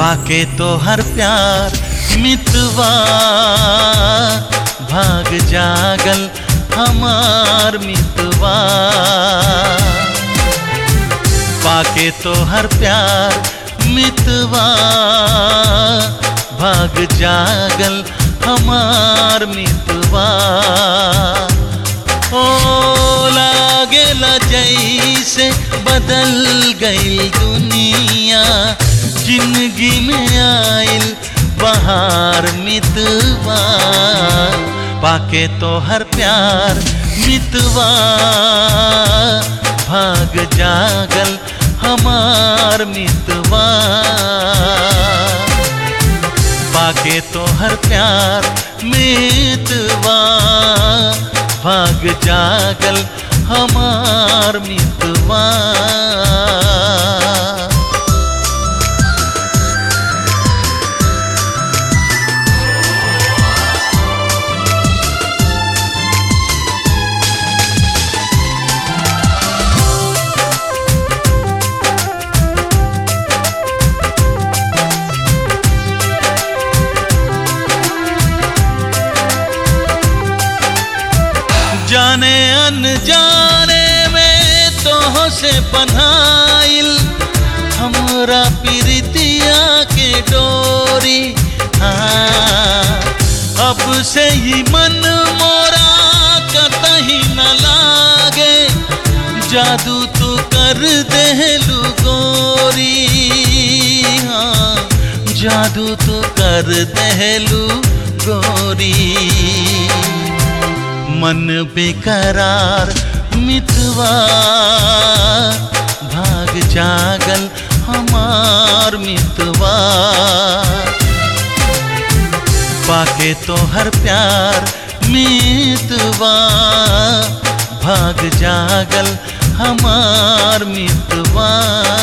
पाके तो हर प्यार मितवा भाग जागल हमार मितवा। पाके तो हर प्यार मितवा भाग जागल हमार मितवा। ओ लागेला जैसे बदल गई दुनिया, जिंदगी में आइल बहार मितवा। पाके तो हर प्यार मितवा भाग जागल हमार मितवा। पाके तो हर प्यार मितवा भाग जागल हमार मितवा। जाने अनजाने में तोह से बन्हाइल हमरा प्रीतिया के डोरी। हाँ, अब से ही मन मोरा कतही न लागे, जादू तू कर देलू गोरी। हाँ, जादू तू कर देलू गोरी। मन बेकरार मितवा भाग जागल हमार मितवा। पाके तो हर प्यार मितवा भाग जागल हमार मितवा।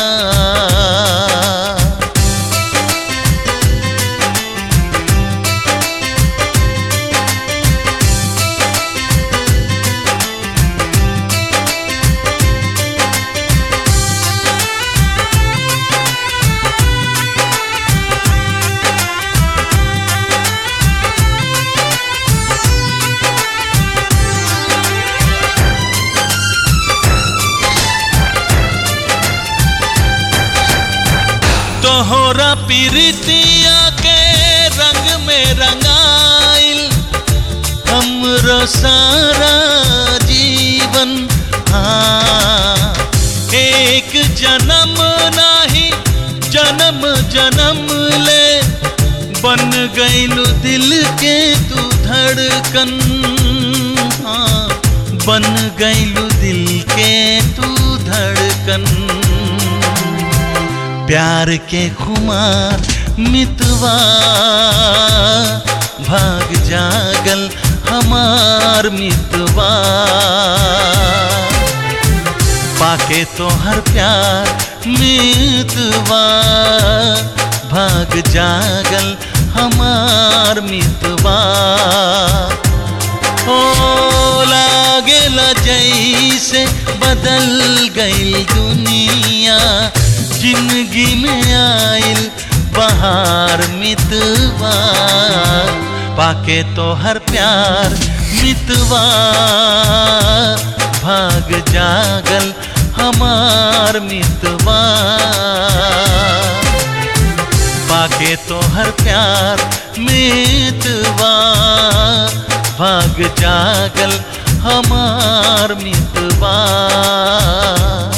तोहरा प्रीतिया के रंग में रंगाइल हमरो सारा जीवन। हाँ, एक जन्म नाही जन्म जन्म ले बन गइलू दिल के तू धड़कन। हाँ, बन गइलू दिल के तू धड़कन। प्यार के खुमार मितवा भाग जागल हमार मितवा। पाके तो हर प्यार मितवा भाग जागल हमार मितवा। ओ लागेला जैसे बदल गई दुनिया, जिंदगी में आइल बहार मितवा। पाके तो हर प्यार मितवा भाग जागल हमार मितवा। पाके तो हर प्यार मितवा भाग जागल हमार मितवा।